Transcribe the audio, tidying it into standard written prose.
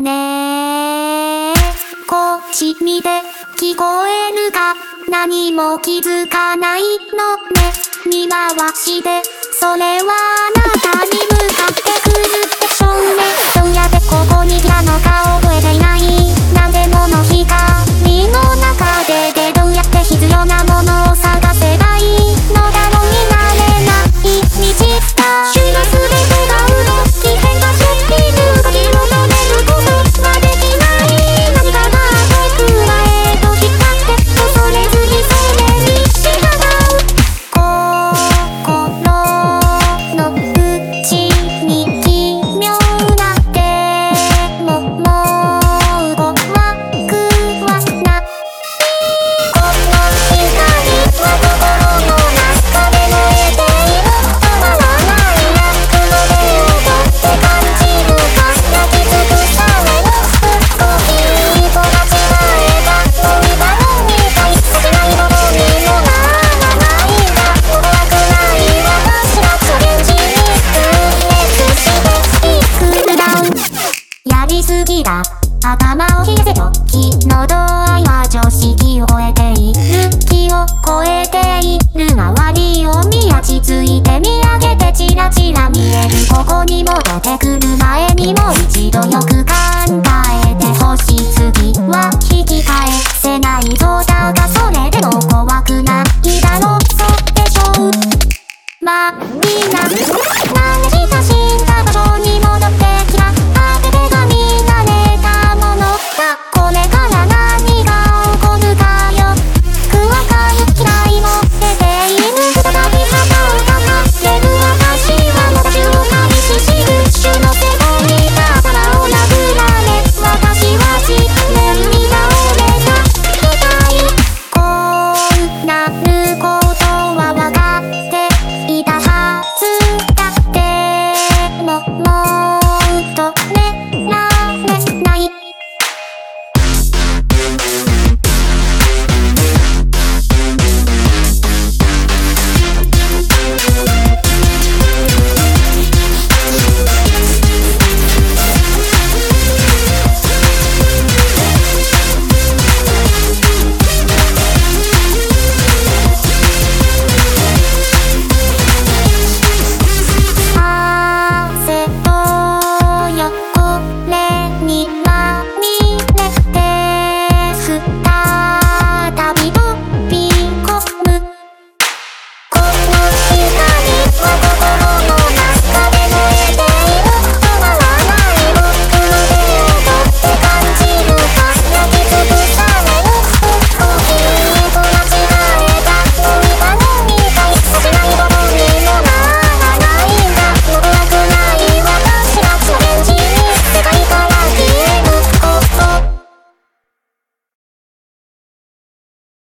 ねえ、こっち見て聞こえるか、何も気づかないのね。見回してそれはあなたに向かってくるでしょうね。どうやってここに来たのか覚えていない。なんでもの光の中でどうやって必要なものを探せばいいのだろう。になれない道だ。周囲の全てが動き変化している。書き求めることはできない。何かが遠くへと光って恐れずにそれに従う。心の内に奇妙なでももう怖くはない。この光は心の中で燃えている。止まらない悪の手を取って感じるか。泣き尽くされる動きと間違えた涙を見たい。しないことにもならないんだ。怖くない私が現実に分裂していくダウン。やりすぎだ。頭を冷やせ時の度合いは常識を超えている。気を超えている。周りを見落ち着いて見上げてチラチラ見える。ここに戻ってくる前にもう一度よく考えてほしい。次は引き返せないぞ。だがそれでも怖くないだろう。そうでしょう。まあみんな慣れ親しんだ場所に戻ってきた。あててが見慣れたものだ。これから何が起こるかよくわかる。嫌いも出ている。再び旗を掲げる私はまた周を開始しる。主の背後に頭を殴られ私は地面に倒れた。痛い。こうなることはわかっていたはずだ。でももう止められない。汗と汚れに